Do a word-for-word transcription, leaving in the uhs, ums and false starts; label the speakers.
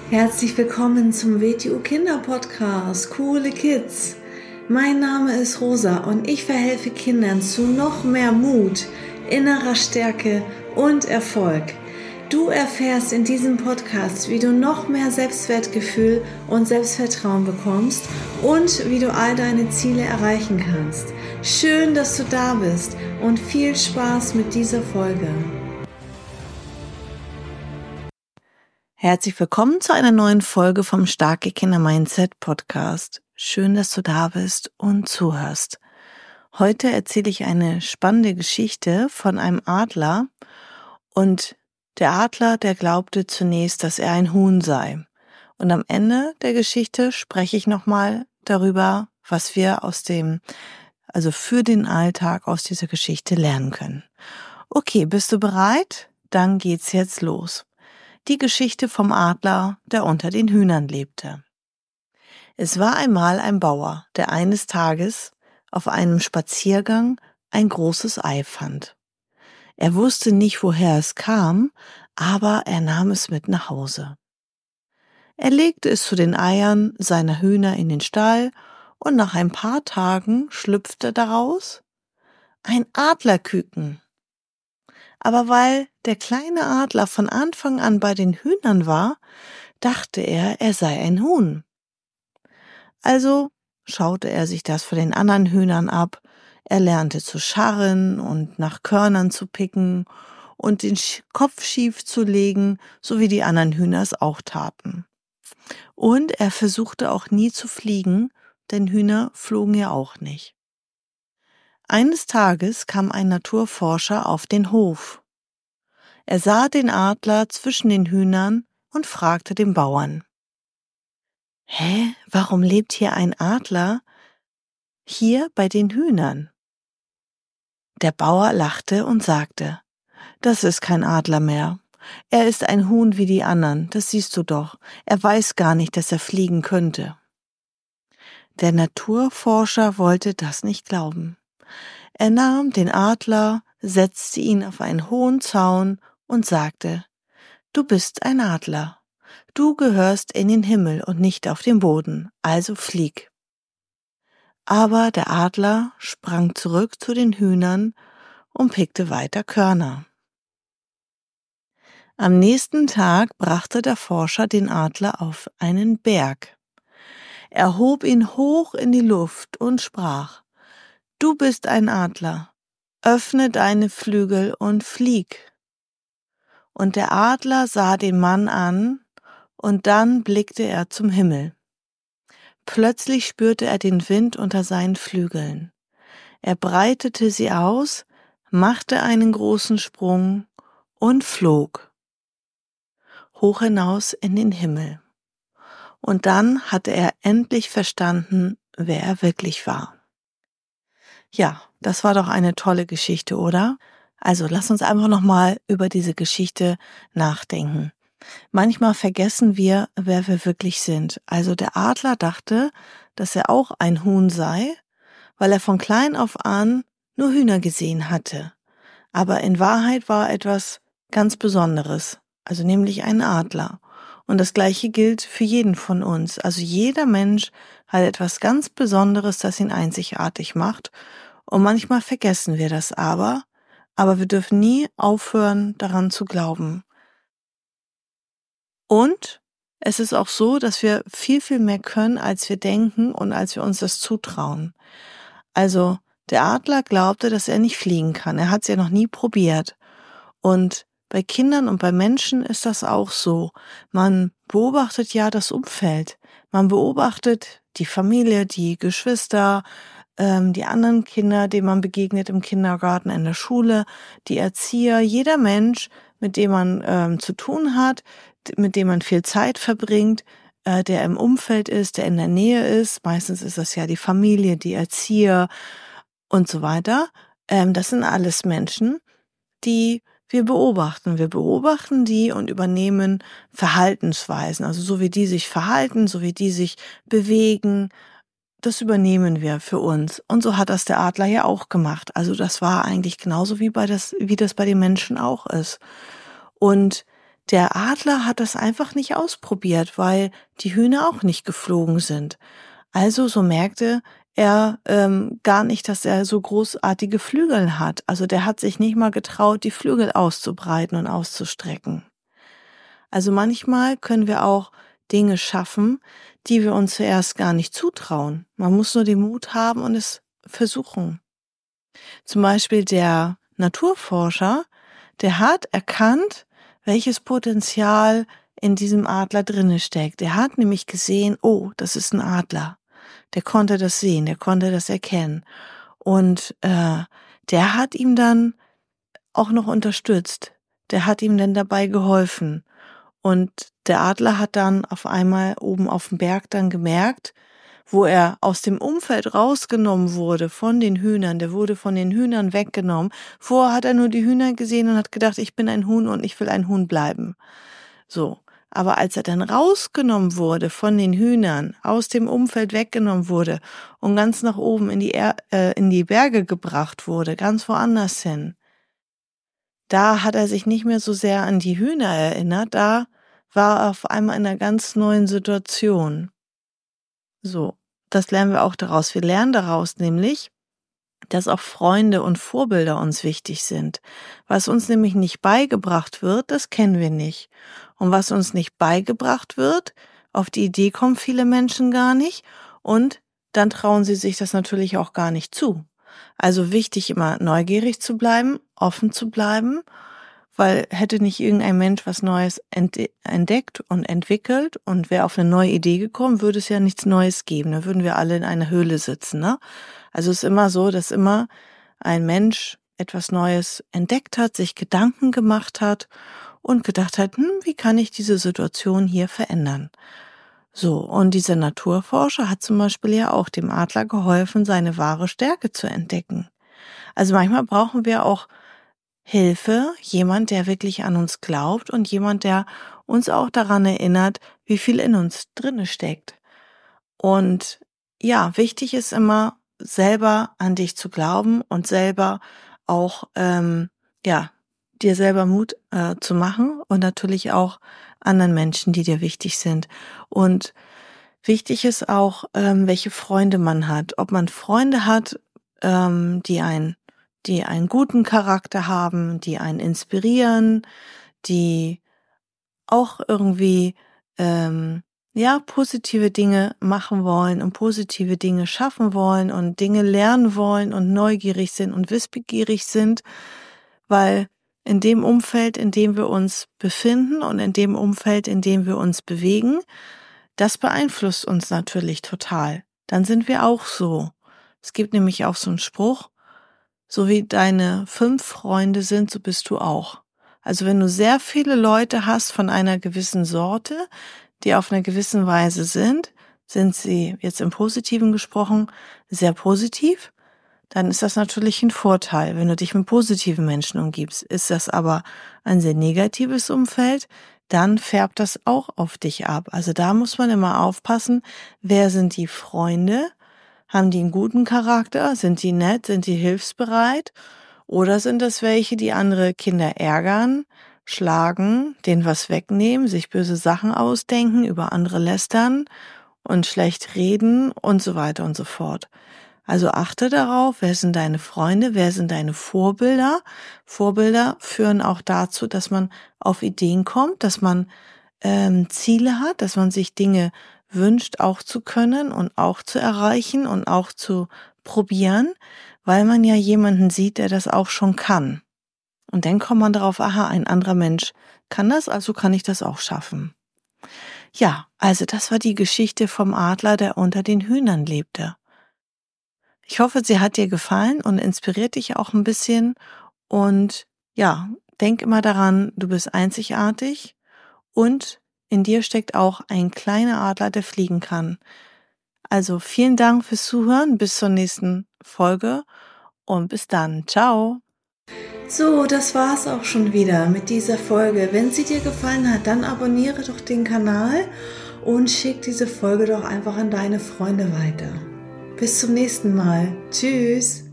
Speaker 1: Herzlich willkommen zum W T U Kinder Podcast, Coole Kids. Mein Name ist Rosa und ich verhelfe Kindern zu noch mehr Mut, innerer Stärke und Erfolg. Du erfährst in diesem Podcast, wie du noch mehr Selbstwertgefühl und Selbstvertrauen bekommst und wie du all deine Ziele erreichen kannst. Schön, dass du da bist und viel Spaß mit dieser Folge. Herzlich willkommen zu einer neuen Folge vom Starke Kinder Mindset Podcast. Schön, dass du da bist und zuhörst. Heute erzähle ich eine spannende Geschichte von einem Adler und der Adler, der glaubte zunächst, dass er ein Huhn sei. Und am Ende der Geschichte spreche ich nochmal darüber, was wir aus dem, also für den Alltag aus dieser Geschichte lernen können. Okay, bist du bereit? Dann geht's jetzt los. Die Geschichte vom Adler, der unter den Hühnern lebte. Es war einmal ein Bauer, der eines Tages auf einem Spaziergang ein großes Ei fand. Er wusste nicht, woher es kam, aber er nahm es mit nach Hause. Er legte es zu den Eiern seiner Hühner in den Stall und nach ein paar Tagen schlüpfte daraus ein Adlerküken. Aber weil der kleine Adler von Anfang an bei den Hühnern war, dachte er, er sei ein Huhn. Also schaute er sich das von den anderen Hühnern ab. Er lernte zu scharren und nach Körnern zu picken und den Kopf schief zu legen, so wie die anderen Hühner es auch taten. Und er versuchte auch nie zu fliegen, denn Hühner flogen ja auch nicht. Eines Tages kam ein Naturforscher auf den Hof. Er sah den Adler zwischen den Hühnern und fragte den Bauern: Hä, warum lebt hier ein Adler hier bei den Hühnern? Der Bauer lachte und sagte: Das ist kein Adler mehr. Er ist ein Huhn wie die anderen, das siehst du doch. Er weiß gar nicht, dass er fliegen könnte. Der Naturforscher wollte das nicht glauben. Er nahm den Adler, setzte ihn auf einen hohen Zaun und sagte: Du bist ein Adler. Du gehörst in den Himmel und nicht auf den Boden, also flieg. Aber der Adler sprang zurück zu den Hühnern und pickte weiter Körner. Am nächsten Tag brachte der Forscher den Adler auf einen Berg. Er hob ihn hoch in die Luft und sprach: Du bist ein Adler, öffne deine Flügel und flieg. Und der Adler sah den Mann an, und dann blickte er zum Himmel. Plötzlich spürte er den Wind unter seinen Flügeln. Er breitete sie aus, machte einen großen Sprung und flog hoch hinaus in den Himmel. Und dann hatte er endlich verstanden, wer er wirklich war. Ja, das war doch eine tolle Geschichte, oder? Also lass uns einfach nochmal über diese Geschichte nachdenken. Manchmal vergessen wir, wer wir wirklich sind. Also der Adler dachte, dass er auch ein Huhn sei, weil er von klein auf an nur Hühner gesehen hatte. Aber in Wahrheit war etwas ganz Besonderes, also nämlich ein Adler. Und das Gleiche gilt für jeden von uns. Also jeder Mensch hat etwas ganz Besonderes, das ihn einzigartig macht. Und manchmal vergessen wir das aber, aber wir dürfen nie aufhören, daran zu glauben. Und es ist auch so, dass wir viel, viel mehr können, als wir denken und als wir uns das zutrauen. Also der Adler glaubte, dass er nicht fliegen kann. Er hat es ja noch nie probiert. Und bei Kindern und bei Menschen ist das auch so. Man beobachtet ja das Umfeld. Man beobachtet die Familie, die Geschwister, ähm, die anderen Kinder, denen man begegnet im Kindergarten, in der Schule, die Erzieher, jeder Mensch, mit dem man ähm, zu tun hat, mit dem man viel Zeit verbringt, äh, der im Umfeld ist, der in der Nähe ist. Meistens ist das ja die Familie, die Erzieher und so weiter. Ähm, das sind alles Menschen, die wir beobachten. Wir beobachten die und übernehmen Verhaltensweisen. Also so wie die sich verhalten, so wie die sich bewegen, das übernehmen wir für uns. Und so hat das der Adler ja auch gemacht. Also das war eigentlich genauso wie bei das, wie das bei den Menschen auch ist. Und der Adler hat das einfach nicht ausprobiert, weil die Hühner auch nicht geflogen sind. Also so merkte er ähm, gar nicht, dass er so großartige Flügel hat. Also der hat sich nicht mal getraut, die Flügel auszubreiten und auszustrecken. Also manchmal können wir auch Dinge schaffen, die wir uns zuerst gar nicht zutrauen. Man muss nur den Mut haben und es versuchen. Zum Beispiel der Naturforscher, der hat erkannt, welches Potenzial in diesem Adler drinne steckt. Er hat nämlich gesehen, oh, das ist ein Adler. Der konnte das sehen, der konnte das erkennen. Und äh, der hat ihm dann auch noch unterstützt. Der hat ihm dann dabei geholfen. Und der Adler hat dann auf einmal oben auf dem Berg dann gemerkt, wo er aus dem Umfeld rausgenommen wurde von den Hühnern, der wurde von den Hühnern weggenommen. Vorher hat er nur die Hühner gesehen und hat gedacht, ich bin ein Huhn und ich will ein Huhn bleiben. So. Aber als er dann rausgenommen wurde von den Hühnern, aus dem Umfeld weggenommen wurde und ganz nach oben in die, er äh, in die Berge gebracht wurde, ganz woanders hin, da hat er sich nicht mehr so sehr an die Hühner erinnert, da war er auf einmal in einer ganz neuen Situation. So, das lernen wir auch daraus. Wir lernen daraus nämlich, dass auch Freunde und Vorbilder uns wichtig sind. Was uns nämlich nicht beigebracht wird, das kennen wir nicht. Und was uns nicht beigebracht wird, auf die Idee kommen viele Menschen gar nicht und dann trauen sie sich das natürlich auch gar nicht zu. Also wichtig, immer neugierig zu bleiben, offen zu bleiben, weil hätte nicht irgendein Mensch was Neues entdeckt und entwickelt und wäre auf eine neue Idee gekommen, würde es ja nichts Neues geben. Da würden wir alle in einer Höhle sitzen, ne? Also es ist immer so, dass immer ein Mensch etwas Neues entdeckt hat, sich Gedanken gemacht hat und gedacht hat, hm, wie kann ich diese Situation hier verändern? So, und dieser Naturforscher hat zum Beispiel ja auch dem Adler geholfen, seine wahre Stärke zu entdecken. Also manchmal brauchen wir auch Hilfe, jemand, der wirklich an uns glaubt und jemand, der uns auch daran erinnert, wie viel in uns drinne steckt. Und ja, wichtig ist immer, selber an dich zu glauben und selber auch, ähm, ja, dir selber Mut äh, zu machen und natürlich auch anderen Menschen, die dir wichtig sind. Und wichtig ist auch, ähm, welche Freunde man hat. Ob man Freunde hat, ähm, die ein die einen guten Charakter haben, die einen inspirieren, die auch irgendwie ähm, ja positive Dinge machen wollen und positive Dinge schaffen wollen und Dinge lernen wollen und neugierig sind und wissbegierig sind, weil in dem Umfeld, in dem wir uns befinden und in dem Umfeld, in dem wir uns bewegen, das beeinflusst uns natürlich total. Dann sind wir auch so. Es gibt nämlich auch so einen Spruch, so wie deine fünf Freunde sind, so bist du auch. Also wenn du sehr viele Leute hast von einer gewissen Sorte, die auf einer gewissen Weise sind, sind sie jetzt im Positiven gesprochen sehr positiv, dann ist das natürlich ein Vorteil, wenn du dich mit positiven Menschen umgibst. Ist das aber ein sehr negatives Umfeld, dann färbt das auch auf dich ab. Also da muss man immer aufpassen, wer sind die Freunde? Haben die einen guten Charakter? Sind die nett? Sind die hilfsbereit? Oder sind das welche, die andere Kinder ärgern, schlagen, denen was wegnehmen, sich böse Sachen ausdenken, über andere lästern und schlecht reden und so weiter und so fort? Also achte darauf, wer sind deine Freunde, wer sind deine Vorbilder? Vorbilder führen auch dazu, dass man auf Ideen kommt, dass man ähm, Ziele hat, dass man sich Dinge wünscht auch zu können und auch zu erreichen und auch zu probieren, weil man ja jemanden sieht, der das auch schon kann. Und dann kommt man darauf, aha, ein anderer Mensch kann das, also kann ich das auch schaffen. Ja, also das war die Geschichte vom Adler, der unter den Hühnern lebte. Ich hoffe, sie hat dir gefallen und inspiriert dich auch ein bisschen. Und ja, denk immer daran, du bist einzigartig und in dir steckt auch ein kleiner Adler, der fliegen kann. Also vielen Dank fürs Zuhören, bis zur nächsten Folge und bis dann. Ciao. So, das war's auch schon wieder mit dieser Folge. Wenn sie dir gefallen hat, dann abonniere doch den Kanal und schick diese Folge doch einfach an deine Freunde weiter. Bis zum nächsten Mal. Tschüss.